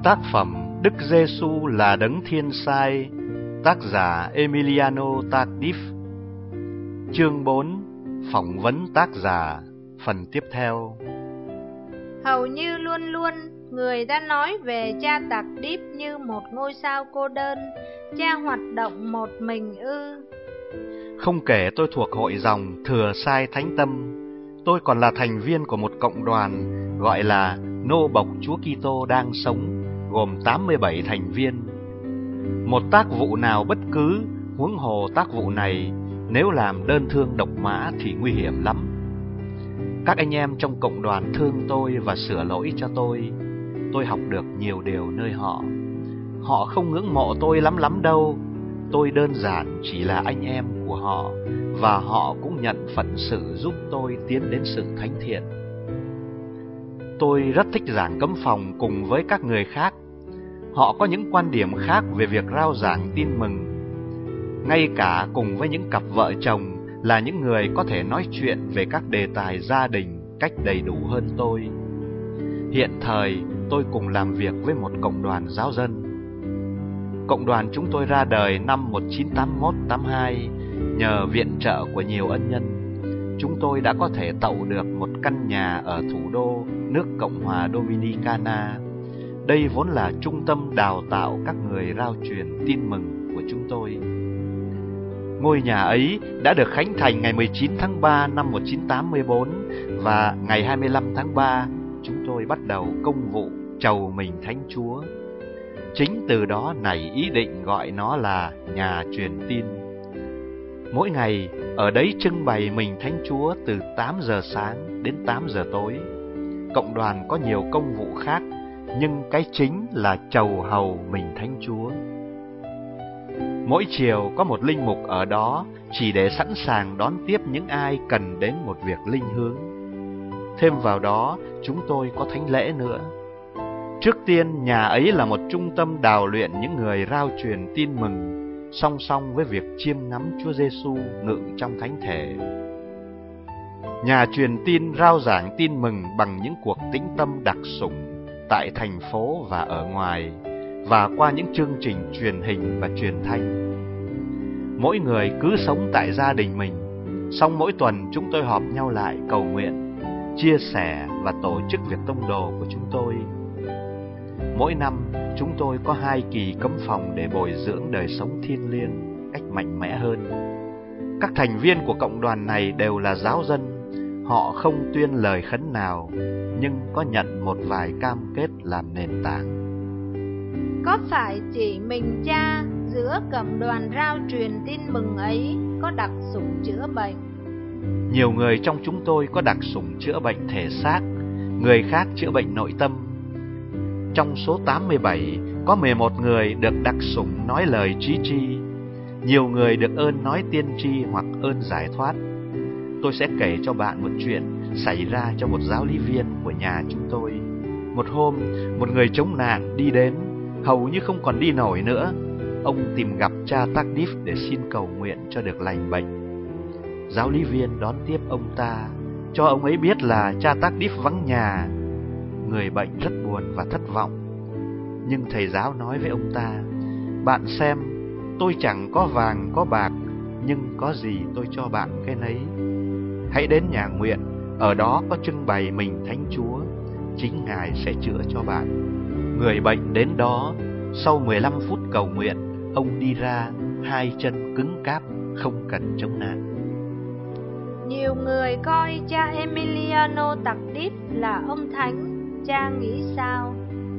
Tác phẩm Đức Giêsu là Đấng Thiên Sai, tác giả Emiliano Tardif. Chương 4. Phỏng vấn tác giả, phần tiếp theo. Hầu như luôn luôn, người ta nói về cha Tardif như một ngôi sao cô đơn, cha hoạt động một mình ư? Không kể tôi thuộc hội dòng Thừa Sai Thánh Tâm, tôi còn là thành viên của một cộng đoàn gọi là Nô Bộc Chúa Kitô đang sống, gồm 87 thành viên. Một tác vụ nào bất cứ, huống hồ tác vụ này, nếu làm đơn thương độc mã thì nguy hiểm lắm. Các anh em trong cộng đoàn thương tôi và sửa lỗi cho tôi. Tôi học được nhiều điều nơi họ. Họ không ngưỡng mộ tôi lắm đâu. Tôi đơn giản chỉ là anh em của họ, và họ cũng nhận phận sự giúp tôi tiến đến sự thánh thiện. Tôi rất thích giảng cấm phòng cùng với các người khác. Họ có những quan điểm khác về việc rao giảng tin mừng. Ngay cả cùng với những cặp vợ chồng là những người có thể nói chuyện về các đề tài gia đình cách đầy đủ hơn tôi. Hiện thời, tôi cùng làm việc với một cộng đoàn giáo dân. Cộng đoàn chúng tôi ra đời năm 1981-82, nhờ viện trợ của nhiều ân nhân. Chúng tôi đã có thể tậu được một căn nhà ở thủ đô nước Cộng hòa Dominicana. Đây vốn là trung tâm đào tạo các người rao truyền tin mừng của chúng tôi. Ngôi nhà ấy đã được khánh thành ngày 19 tháng 3 năm 1984, và ngày 25 tháng 3 chúng tôi bắt đầu công vụ chầu mình Thánh Chúa. Chính từ đó nảy ý định gọi nó là nhà truyền tin. Mỗi ngày ở đấy trưng bày mình Thánh Chúa từ 8 giờ sáng đến 8 giờ tối. Cộng đoàn có nhiều công vụ khác, nhưng cái chính là chầu hầu mình Thánh Chúa. Mỗi chiều có một linh mục ở đó chỉ để sẵn sàng đón tiếp những ai cần đến một việc linh hướng. Thêm vào đó, chúng tôi có thánh lễ nữa. Trước tiên, nhà ấy là một trung tâm đào luyện những người rao truyền tin mừng, song song với việc chiêm ngắm Chúa Giêsu ngự trong thánh thể. Nhà truyền tin rao giảng tin mừng bằng những cuộc tĩnh tâm đặc sủng tại thành phố và ở ngoài, và qua những chương trình truyền hình và truyền thanh. Mỗi người cứ sống tại gia đình mình, xong mỗi tuần chúng tôi họp nhau lại cầu nguyện, chia sẻ và tổ chức việc tông đồ của chúng tôi. Mỗi năm chúng tôi có 2 kỳ cấm phòng để bồi dưỡng đời sống thiêng liêng cách mạnh mẽ hơn. Các thành viên của cộng đoàn này đều là giáo dân. Họ không tuyên lời khấn nào, nhưng có nhận một vài cam kết làm nền tảng. Có phải chỉ mình cha giữa cộng đoàn rao truyền tin mừng ấy có đặc sủng chữa bệnh? Nhiều người trong chúng tôi có đặc sủng chữa bệnh thể xác, người khác chữa bệnh nội tâm. Trong số 87, có 11 người được đặc sủng nói lời trí tri. Nhiều người được ơn nói tiên tri hoặc ơn giải thoát. Tôi sẽ kể cho bạn một chuyện xảy ra cho một giáo lý viên của nhà chúng tôi. Một hôm, một người chống nạn đi đến, hầu như không còn đi nổi nữa. Ông tìm gặp cha Tardif để xin cầu nguyện cho được lành bệnh. Giáo lý viên đón tiếp ông ta, cho ông ấy biết là cha Tardif vắng nhà. Người bệnh rất buồn và thất vọng. Nhưng thầy giáo nói với ông ta: "Bạn xem, tôi chẳng có vàng có bạc, nhưng có gì tôi cho bạn cái nấy. Hãy đến nhà nguyện, ở đó có trưng bày mình Thánh Chúa, chính Ngài sẽ chữa cho bạn." Người bệnh đến đó, sau 15 phút cầu nguyện, ông đi ra, 2 chân cứng cáp, không cần chống nạn. Nhiều người coi cha Emiliano Tardif là ông thánh, cha nghĩ sao?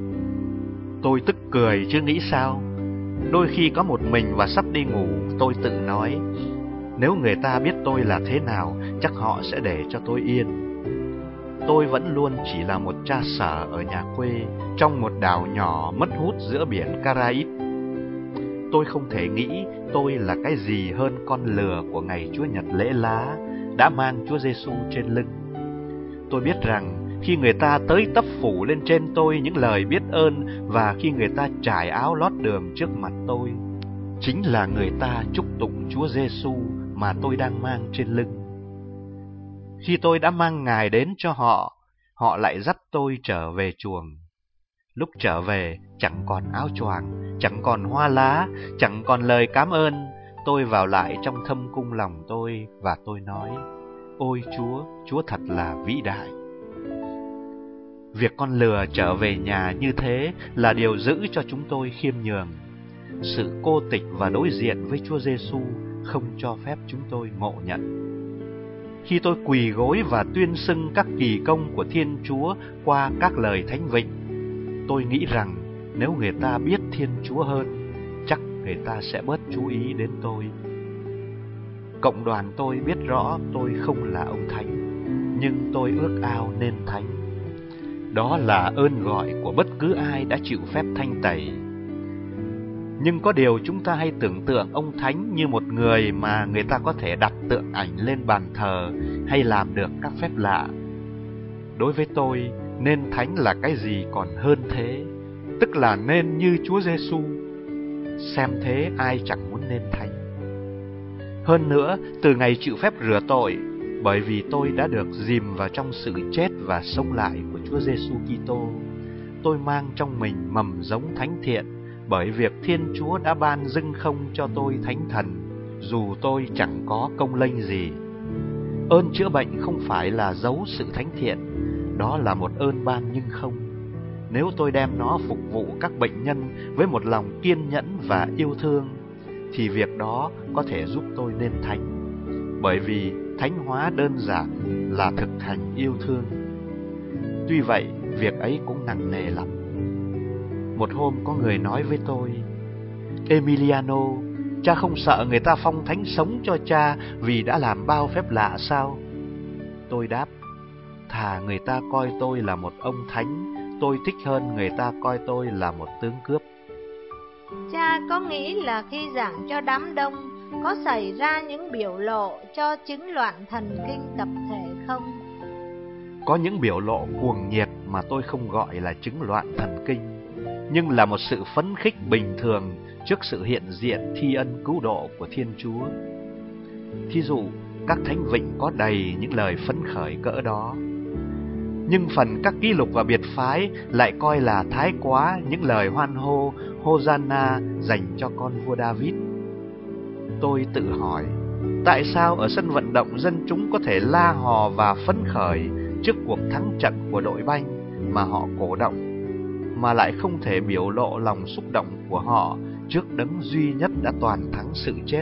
Tôi tức cười chứ nghĩ sao. Đôi khi có một mình và sắp đi ngủ, tôi tự nói, nếu người ta biết tôi là thế nào, chắc họ sẽ để cho tôi yên. Tôi vẫn luôn chỉ là một cha sở ở nhà quê, trong một đảo nhỏ mất hút giữa biển Caraïbes. Tôi không thể nghĩ tôi là cái gì hơn con lừa của ngày Chúa Nhật lễ lá đã mang Chúa Giêsu trên lưng. Tôi biết rằng khi người ta tới tấp phủ lên trên tôi những lời biết ơn, và khi người ta trải áo lót đường trước mặt tôi, chính là người ta chúc tụng Chúa Giêsu mà tôi đang mang trên lưng. Khi tôi đã mang Ngài đến cho họ, họ lại dắt tôi trở về chuồng. Lúc trở về, chẳng còn áo choàng, chẳng còn hoa lá, chẳng còn lời cảm ơn. Tôi vào lại trong thâm cung lòng tôi và tôi nói: ôi Chúa, Chúa thật là vĩ đại. Việc con lừa trở về nhà như thế là điều giữ cho chúng tôi khiêm nhường. Sự cô tịch và đối diện với Chúa Giêsu không cho phép chúng tôi ngộ nhận. Khi tôi quỳ gối và tuyên xưng các kỳ công của Thiên Chúa qua các lời thánh vịnh, tôi nghĩ rằng nếu người ta biết Thiên Chúa hơn, chắc người ta sẽ bớt chú ý đến tôi. Cộng đoàn tôi biết rõ tôi không là ông thánh, nhưng tôi ước ao nên thánh. Đó là ơn gọi của bất cứ ai đã chịu phép thanh tẩy. Nhưng có điều chúng ta hay tưởng tượng ông thánh như một người mà người ta có thể đặt tượng ảnh lên bàn thờ hay làm được các phép lạ. Đối với tôi, nên thánh là cái gì còn hơn thế, tức là nên như Chúa Giêsu. Xem thế ai chẳng muốn nên thánh. Hơn nữa, từ ngày chịu phép rửa tội, bởi vì tôi đã được dìm vào trong sự chết và sống lại của Chúa Giêsu Kitô, tôi mang trong mình mầm giống thánh thiện, bởi việc Thiên Chúa đã ban dưng không cho tôi thánh thần, dù tôi chẳng có công lênh gì. Ơn chữa bệnh không phải là dấu sự thánh thiện, đó là một ơn ban nhưng không. Nếu tôi đem nó phục vụ các bệnh nhân với một lòng kiên nhẫn và yêu thương, thì việc đó có thể giúp tôi nên thánh, bởi vì thánh hóa đơn giản là thực hành yêu thương. Tuy vậy, việc ấy cũng nặng nề lắm. Một hôm có người nói với tôi: Emiliano, cha không sợ người ta phong thánh sống cho cha vì đã làm bao phép lạ sao? Tôi đáp: thà người ta coi tôi là một ông thánh, tôi thích hơn người ta coi tôi là một tướng cướp. Cha có nghĩ là khi giảng cho đám đông có xảy ra những biểu lộ cho chứng loạn thần kinh tập thể không? Có những biểu lộ cuồng nhiệt mà tôi không gọi là chứng loạn thần kinh, nhưng là một sự phấn khích bình thường trước sự hiện diện thi ân cứu độ của Thiên Chúa. Thí dụ, các thánh vịnh có đầy những lời phấn khởi cỡ đó. Nhưng phần các ký lục và biệt phái lại coi là thái quá những lời hoan hô Hosanna dành cho con vua David. Tôi tự hỏi, tại sao ở sân vận động dân chúng có thể la hò và phấn khởi trước cuộc thắng trận của đội banh mà họ cổ động, mà lại không thể biểu lộ lòng xúc động của họ trước đấng duy nhất đã toàn thắng sự chết?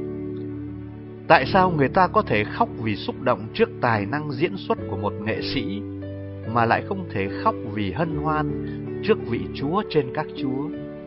Tại sao người ta có thể khóc vì xúc động trước tài năng diễn xuất của một nghệ sĩ, mà lại không thể khóc vì hân hoan trước vị Chúa trên các Chúa?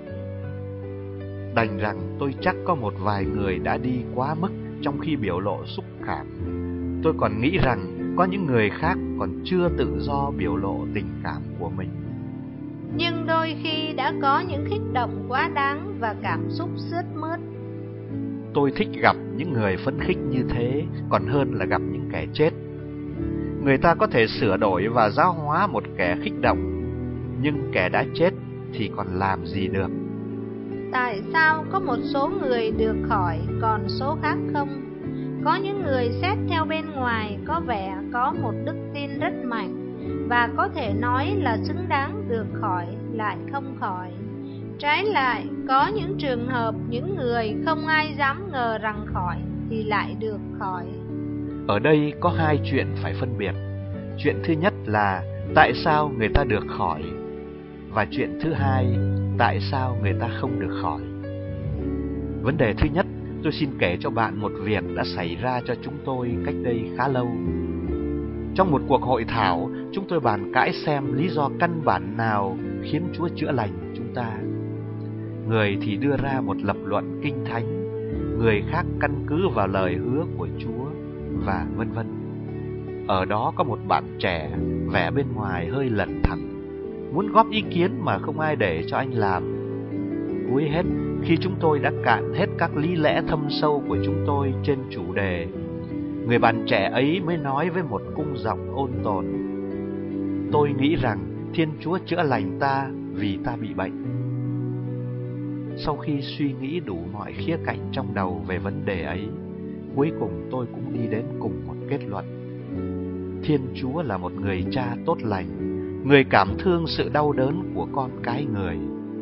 Đành rằng tôi chắc có một vài người đã đi quá mức trong khi biểu lộ xúc cảm. Tôi còn nghĩ rằng có những người khác còn chưa tự do biểu lộ tình cảm của mình. Nhưng đôi khi đã có những kích động quá đáng và cảm xúc sướt mướt. Tôi thích gặp những người phấn khích như thế còn hơn là gặp những kẻ chết. Người ta có thể sửa đổi và giáo hóa một kẻ kích động, nhưng kẻ đã chết thì còn làm gì được? Tại sao có một số người được khỏi còn số khác không? Có những người xét theo bên ngoài có vẻ có một đức tin rất mạnh và có thể nói là xứng đáng được khỏi, lại không khỏi. Trái lại, có những trường hợp những người không ai dám ngờ rằng khỏi thì lại được khỏi. Ở đây có hai chuyện phải phân biệt. Chuyện thứ nhất là tại sao người ta được khỏi, và chuyện thứ hai, tại sao người ta không được khỏi. Vấn đề thứ nhất, tôi xin kể cho bạn một việc đã xảy ra cho chúng tôi cách đây khá lâu. Trong một cuộc hội thảo, chúng tôi bàn cãi xem lý do căn bản nào khiến Chúa chữa lành chúng ta. Người thì đưa ra một lập luận kinh thánh, người khác căn cứ vào lời hứa của Chúa, và vân vân. Ở đó có một bạn trẻ, vẻ bên ngoài hơi lẩn thẩn, muốn góp ý kiến mà không ai để cho anh làm. Cuối hết, khi chúng tôi đã cạn hết các lý lẽ thâm sâu của chúng tôi trên chủ đề, người bạn trẻ ấy mới nói với một cung giọng ôn tồn: tôi nghĩ rằng Thiên Chúa chữa lành ta vì ta bị bệnh. Sau khi suy nghĩ đủ mọi khía cạnh trong đầu về vấn đề ấy, cuối cùng tôi cũng đi đến cùng một kết luận: Thiên Chúa là một người cha tốt lành, người cảm thương sự đau đớn của con cái người.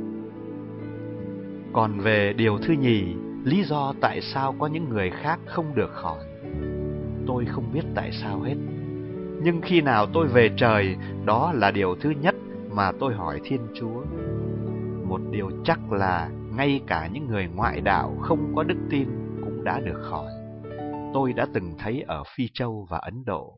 Còn về điều thứ nhì, lý do tại sao có những người khác không được khỏi, tôi không biết tại sao hết. Nhưng khi nào tôi về trời, đó là điều thứ nhất mà tôi hỏi Thiên Chúa. Một điều chắc là ngay cả những người ngoại đạo không có đức tin cũng đã được khỏi. Tôi đã từng thấy ở Phi Châu và Ấn Độ.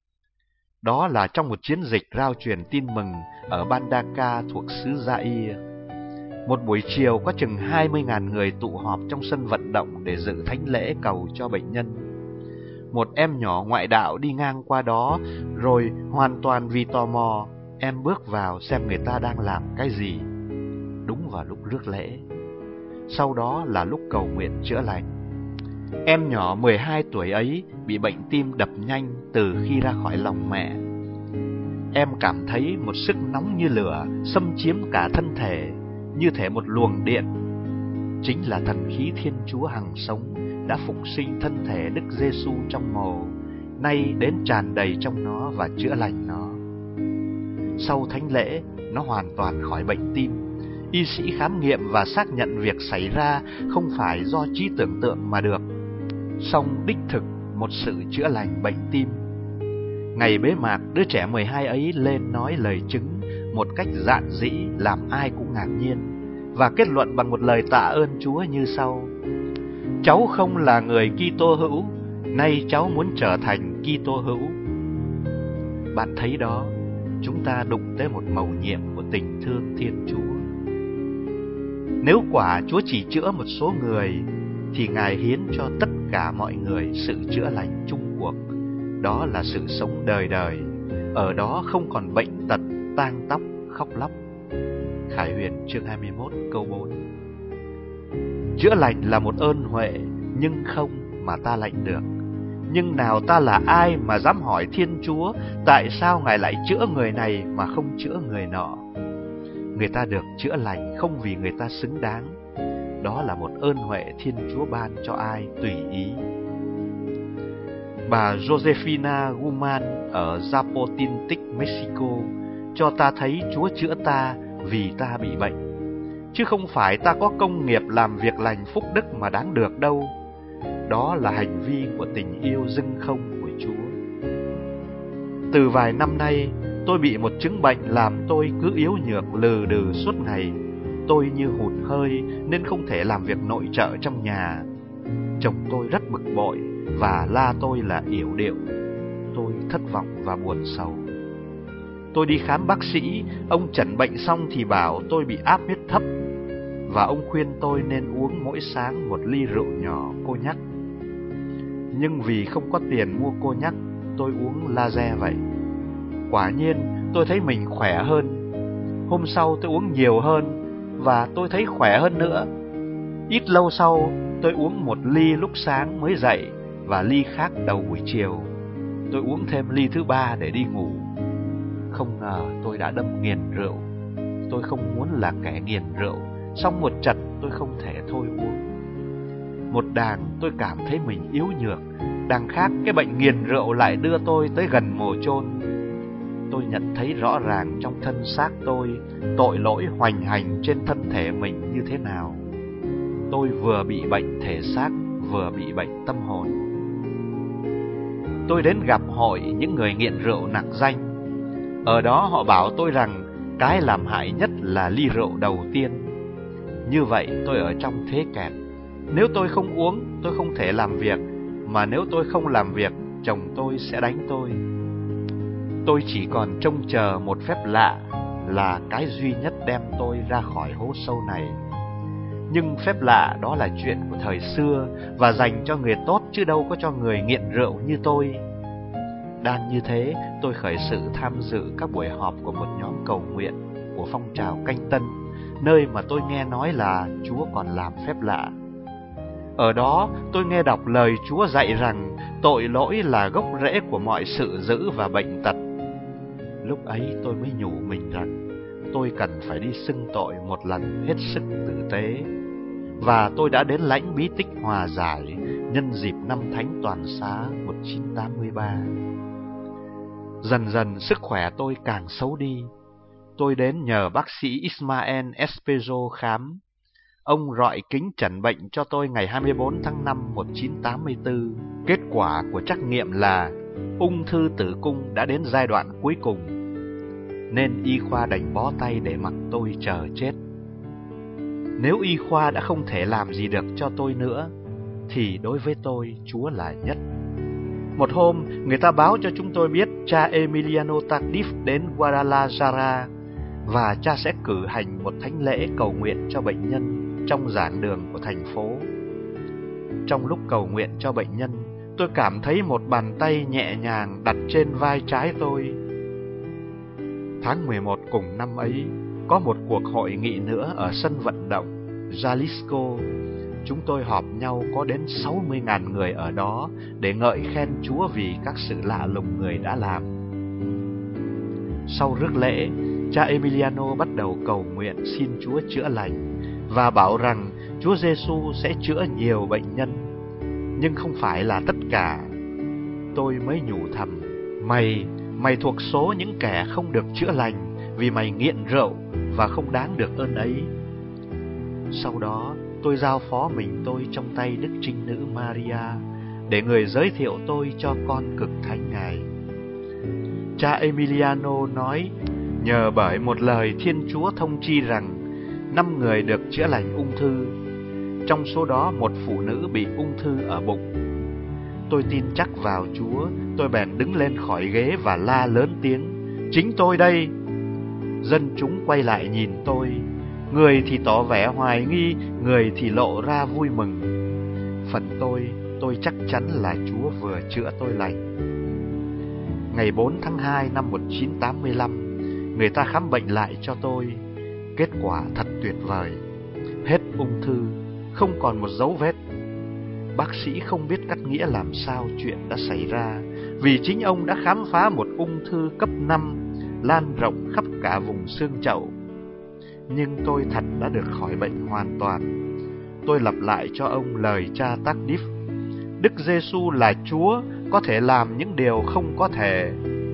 Đó là trong một chiến dịch rao truyền tin mừng ở Bandaka thuộc xứ Zaire. Một buổi chiều có chừng 20.000 người tụ họp trong sân vận động để dự thánh lễ cầu cho bệnh nhân. Một em nhỏ ngoại đạo đi ngang qua đó, rồi hoàn toàn vì tò mò, em bước vào xem người ta đang làm cái gì. Đúng vào lúc rước lễ. Sau đó là lúc cầu nguyện chữa lành. Em nhỏ 12 tuổi ấy bị bệnh tim đập nhanh từ khi ra khỏi lòng mẹ. Em cảm thấy một sức nóng như lửa xâm chiếm cả thân thể, như thể một luồng điện. Chính là thần khí Thiên Chúa hằng sống đã phục sinh thân thể Đức Giêsu trong mồ, nay đến tràn đầy trong nó và chữa lành nó. Sau thánh lễ, nó hoàn toàn khỏi bệnh tim. Y sĩ khám nghiệm và xác nhận việc xảy ra không phải do trí tưởng tượng mà được, song đích thực một sự chữa lành bệnh tim. Ngày bế mạc, đứa trẻ 12 ấy lên nói lời chứng một cách dạn dĩ làm ai cũng ngạc nhiên, và kết luận bằng một lời tạ ơn Chúa như sau: cháu không là người Kitô hữu, nay cháu muốn trở thành Kitô hữu. Bạn thấy đó, chúng ta đụng tới một mầu nhiệm của tình thương Thiên Chúa. Nếu quả Chúa chỉ chữa một số người, thì Ngài hiến cho tất cả mọi người sự chữa lành chung cuộc. Đó là sự sống đời đời. Ở đó không còn bệnh tật, tang tóc, khóc lóc. Khải Huyền chương 21 câu 4. Chữa lành là một ơn huệ, nhưng không mà ta lành được. Nhưng nào ta là ai mà dám hỏi Thiên Chúa tại sao Ngài lại chữa người này mà không chữa người nọ? Người ta được chữa lành không vì người ta xứng đáng. Đó là một ơn huệ Thiên Chúa ban cho ai tùy ý. Bà Josefina Guman ở Zapotiltic, Mexico cho ta thấy Chúa chữa ta vì ta bị bệnh, chứ không phải ta có công nghiệp làm việc lành phúc đức mà đáng được đâu. Đó là hành vi của tình yêu dưng không của Chúa. Từ vài năm nay, tôi bị một chứng bệnh làm tôi cứ yếu nhược lừ đừ suốt ngày. Tôi như hụt hơi nên không thể làm việc nội trợ trong nhà. Chồng tôi rất bực bội và la tôi là yểu điệu. Tôi thất vọng và buồn sầu. Tôi đi khám bác sĩ, ông chẩn bệnh xong thì bảo tôi bị áp huyết thấp, và ông khuyên tôi nên uống mỗi sáng một ly rượu nhỏ cô nhắc. Nhưng vì không có tiền mua cô nhắc, tôi uống laser vậy. Quả nhiên tôi thấy mình khỏe hơn. Hôm sau tôi uống nhiều hơn và tôi thấy khỏe hơn nữa. Ít lâu sau tôi uống một ly lúc sáng mới dậy và ly khác đầu buổi chiều. Tôi uống thêm ly thứ 3 để đi ngủ. Không ngờ tôi đã đâm nghiền rượu. Tôi không muốn là kẻ nghiền rượu, song một chật tôi không thể thôi uống. Một đàng tôi cảm thấy mình yếu nhược, đằng khác cái bệnh nghiền rượu lại đưa tôi tới gần mồ chôn. Tôi nhận thấy rõ ràng trong thân xác tôi tội lỗi hoành hành trên thân thể mình như thế nào. Tôi vừa bị bệnh thể xác, vừa bị bệnh tâm hồn. Tôi đến gặp hội những người nghiện rượu nặc danh. Ở đó họ bảo tôi rằng cái làm hại nhất là ly rượu đầu tiên. Như vậy tôi ở trong thế kẹt. Nếu tôi không uống, tôi không thể làm việc, mà nếu tôi không làm việc, chồng tôi sẽ đánh tôi. Tôi chỉ còn trông chờ một phép lạ là cái duy nhất đem tôi ra khỏi hố sâu này. Nhưng phép lạ đó là chuyện của thời xưa và dành cho người tốt chứ đâu có cho người nghiện rượu như tôi. Đang như thế, tôi khởi sự tham dự các buổi họp của một nhóm cầu nguyện của phong trào Canh Tân, nơi mà tôi nghe nói là Chúa còn làm phép lạ. Ở đó, tôi nghe đọc lời Chúa dạy rằng tội lỗi là gốc rễ của mọi sự dữ và bệnh tật. Lúc ấy tôi mới nhủ mình rằng tôi cần phải đi xưng tội một lần hết sức tử tế. Và tôi đã đến lãnh bí tích hòa giải nhân dịp năm Thánh Toàn Xá 1983. Dần dần sức khỏe tôi càng xấu đi. Tôi đến nhờ bác sĩ Ismael Espejo khám. Ông rọi kính chẩn bệnh cho tôi ngày 24 tháng 5 1984. Kết quả của trắc nghiệm là ung thư tử cung đã đến giai đoạn cuối cùng, nên y khoa đành bó tay để mặc tôi chờ chết. Nếu y khoa đã không thể làm gì được cho tôi nữa, thì đối với tôi Chúa là nhất. Một hôm, người ta báo cho chúng tôi biết cha Emiliano Tardif đến Guadalajara và cha sẽ cử hành một thánh lễ cầu nguyện cho bệnh nhân trong giảng đường của thành phố. Trong lúc cầu nguyện cho bệnh nhân, tôi cảm thấy một bàn tay nhẹ nhàng đặt trên vai trái tôi. Tháng 11 cùng năm ấy, có một cuộc hội nghị nữa ở sân vận động Jalisco. Chúng tôi họp nhau có đến 60.000 người ở đó để ngợi khen Chúa vì các sự lạ lùng Người đã làm. Sau rước lễ, cha Emiliano bắt đầu cầu nguyện xin Chúa chữa lành và bảo rằng Chúa Giêsu sẽ chữa nhiều bệnh nhân, nhưng không phải là tất cả. Tôi mới nhủ thầm, mày thuộc số những kẻ không được chữa lành vì mày nghiện rượu và không đáng được ơn ấy. Sau đó, tôi giao phó mình tôi trong tay Đức Trinh Nữ Maria để người giới thiệu tôi cho con cực thánh Ngài. Cha Emiliano nói, nhờ bởi một lời Thiên Chúa thông chi rằng 5 người được chữa lành ung thư, trong số đó một phụ nữ bị ung thư ở bụng. Tôi tin chắc vào Chúa, tôi bèn đứng lên khỏi ghế và la lớn tiếng, chính tôi đây. Dân chúng quay lại nhìn tôi, người thì tỏ vẻ hoài nghi, người thì lộ ra vui mừng. Phần tôi chắc chắn là Chúa vừa chữa tôi lành. Ngày 4 tháng 2 năm 1985, người ta khám bệnh lại cho tôi. Kết quả thật tuyệt vời. Hết ung thư, không còn một dấu vết. Bác sĩ không biết cắt nghĩa làm sao chuyện đã xảy ra, vì chính ông đã khám phá một ung thư cấp 5 lan rộng khắp cả vùng xương chậu. Nhưng tôi thật đã được khỏi bệnh hoàn toàn. Tôi lặp lại cho ông lời cha Tardif, Đức Giêsu là Chúa, có thể làm những điều không có thể.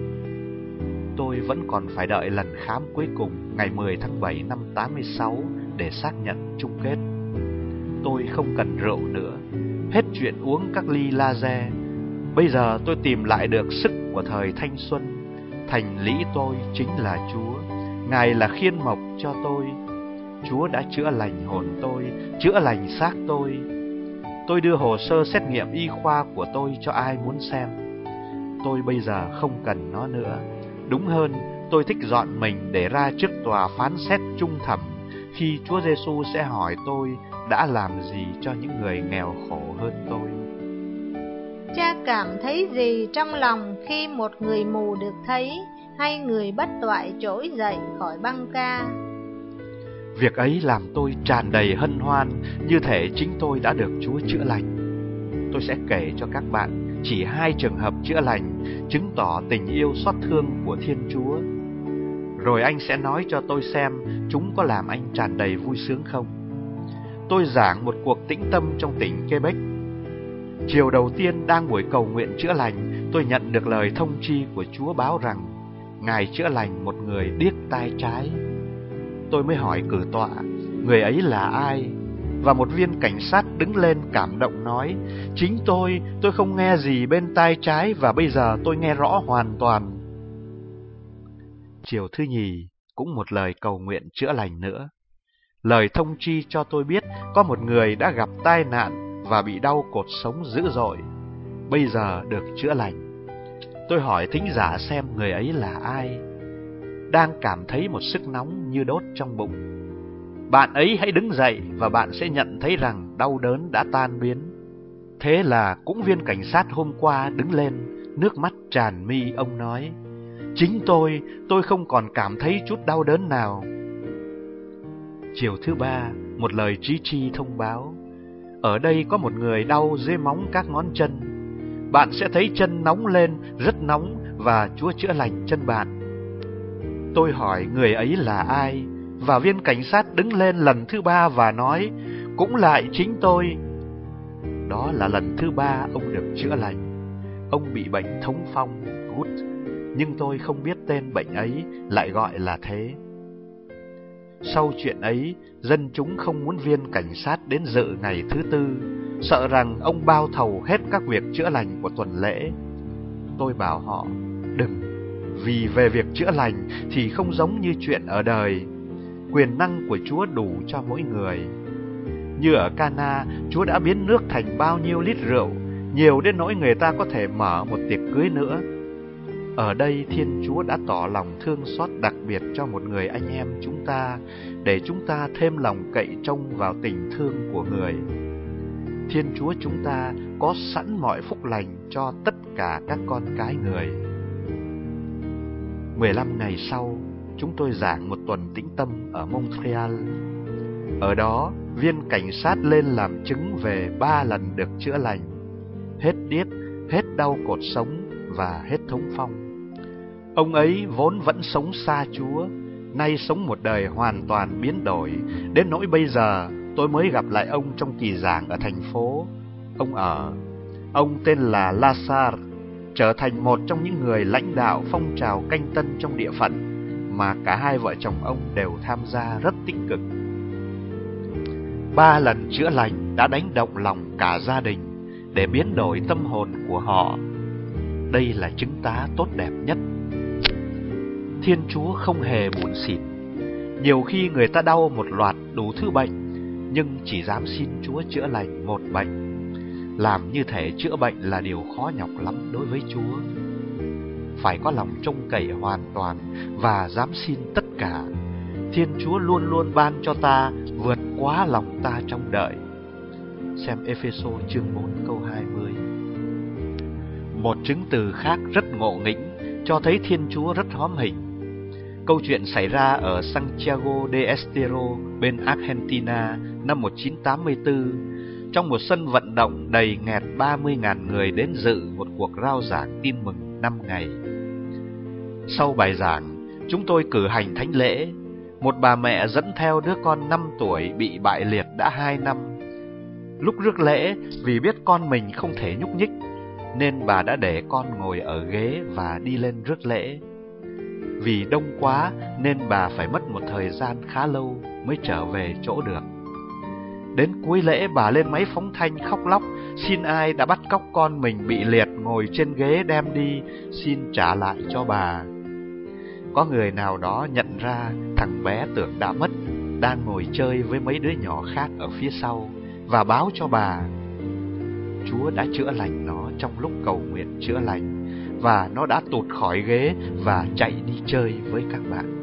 Tôi vẫn còn phải đợi lần khám cuối cùng ngày 10 tháng 7 năm 86 để xác nhận chung kết. Tôi không cần rượu nữa, hết chuyện uống các ly laser. Bây giờ tôi tìm lại được sức của thời thanh xuân. Thành lũy tôi chính là Chúa, Ngài là khiên mộc cho tôi. Chúa đã chữa lành hồn tôi, chữa lành xác tôi. Tôi đưa hồ sơ xét nghiệm y khoa của tôi cho ai muốn xem. Tôi bây giờ không cần nó nữa. Đúng hơn, tôi thích dọn mình để ra trước tòa phán xét trung thẩm khi Chúa Giêsu sẽ hỏi tôi đã làm gì cho những người nghèo khổ hơn tôi. Cha cảm thấy gì trong lòng khi một người mù được thấy hay người bất toại trỗi dậy khỏi băng ca? Việc ấy làm tôi tràn đầy hân hoan, như thể chính tôi đã được Chúa chữa lành. Tôi sẽ kể cho các bạn chỉ 2 trường hợp chữa lành, chứng tỏ tình yêu xót thương của Thiên Chúa. Rồi anh sẽ nói cho tôi xem chúng có làm anh tràn đầy vui sướng không. Tôi giảng một cuộc tĩnh tâm trong tỉnh Quebec. Chiều đầu tiên đang buổi cầu nguyện chữa lành, tôi nhận được lời thông chi của Chúa báo rằng Ngài chữa lành một người điếc tai trái. Tôi mới hỏi cử tọa, người ấy là ai? Và một viên cảnh sát đứng lên cảm động nói, chính tôi không nghe gì bên tai trái và bây giờ tôi nghe rõ hoàn toàn. Chiều thứ nhì, cũng một lời cầu nguyện chữa lành nữa. Lời thông chi cho tôi biết có một người đã gặp tai nạn và bị đau cột sống dữ dội, bây giờ được chữa lành. Tôi hỏi thính giả xem người ấy là ai. Đang cảm thấy một sức nóng như đốt trong bụng. Bạn ấy hãy đứng dậy và bạn sẽ nhận thấy rằng đau đớn đã tan biến. Thế là cũng viên cảnh sát hôm qua đứng lên, nước mắt tràn mi, ông nói, chính tôi không còn cảm thấy chút đau đớn nào. Chiều thứ ba, một lời trí chi thông báo, ở đây có một người đau dưới móng các ngón chân. Bạn sẽ thấy chân nóng lên, rất nóng, và Chúa chữa lành chân bạn. Tôi hỏi người ấy là ai, và viên cảnh sát đứng lên lần thứ ba và nói, cũng lại chính tôi. Đó là lần thứ ba ông được chữa lành. Ông bị bệnh thống phong, gút, nhưng tôi không biết tên bệnh ấy lại gọi là thế. Sau chuyện ấy, dân chúng không muốn viên cảnh sát đến dự ngày thứ tư, sợ rằng ông bao thầu hết các việc chữa lành của tuần lễ. Tôi bảo họ, đừng, vì về việc chữa lành thì không giống như chuyện ở đời. Quyền năng của Chúa đủ cho mỗi người. Như ở Cana, Chúa đã biến nước thành bao nhiêu lít rượu, nhiều đến nỗi người ta có thể mở một tiệc cưới nữa. Ở đây Thiên Chúa đã tỏ lòng thương xót đặc biệt cho một người anh em chúng ta, để chúng ta thêm lòng cậy trông vào tình thương của người. Thiên Chúa chúng ta có sẵn mọi phúc lành cho tất cả các con cái người. 15 ngày sau, chúng tôi giảng một tuần tĩnh tâm ở Montreal. Ở đó, viên cảnh sát lên làm chứng về 3 lần được chữa lành: hết điếc, hết đau cột sống và hết thống phong. Ông ấy vốn vẫn sống xa Chúa, nay sống một đời hoàn toàn biến đổi, đến nỗi bây giờ tôi mới gặp lại ông trong kỳ giảng ở thành phố ông tên là Lazar, trở thành một trong những người lãnh đạo phong trào canh tân trong địa phận, mà cả hai vợ chồng ông đều tham gia rất tích cực. 3 lần chữa lành đã đánh động lòng cả gia đình để biến đổi tâm hồn của họ. Đây là chứng tá tốt đẹp nhất. Thiên Chúa không hề bủn xỉn. Nhiều khi người ta đau một loạt đủ thứ bệnh, nhưng chỉ dám xin Chúa chữa lành một bệnh. Làm như thể chữa bệnh là điều khó nhọc lắm đối với Chúa. Phải có lòng trông cậy hoàn toàn và dám xin tất cả. Thiên Chúa luôn luôn ban cho ta vượt quá lòng ta trông đợi. Xem Ê-phê-sô chương 4 câu 20. Một chứng từ khác rất ngộ nghĩnh cho thấy Thiên Chúa rất hóm hình. Câu chuyện xảy ra ở Santiago de Estero bên Argentina năm 1984, trong một sân vận động đầy nghẹt 30.000 người đến dự một cuộc rao giảng tin mừng 5 ngày. Sau bài giảng, chúng tôi cử hành thánh lễ. Một bà mẹ dẫn theo đứa con 5 tuổi bị bại liệt đã 2 năm. Lúc rước lễ, vì biết con mình không thể nhúc nhích, nên bà đã để con ngồi ở ghế và đi lên rước lễ. Vì đông quá nên bà phải mất một thời gian khá lâu mới trở về chỗ được. Đến cuối lễ, bà lên máy phóng thanh khóc lóc, xin ai đã bắt cóc con mình bị liệt ngồi trên ghế đem đi, xin trả lại cho bà. Có người nào đó nhận ra thằng bé tưởng đã mất, đang ngồi chơi với mấy đứa nhỏ khác ở phía sau, và báo cho bà. Chúa đã chữa lành nó trong lúc cầu nguyện chữa lành, và nó đã tụt khỏi ghế và chạy đi chơi với các bạn.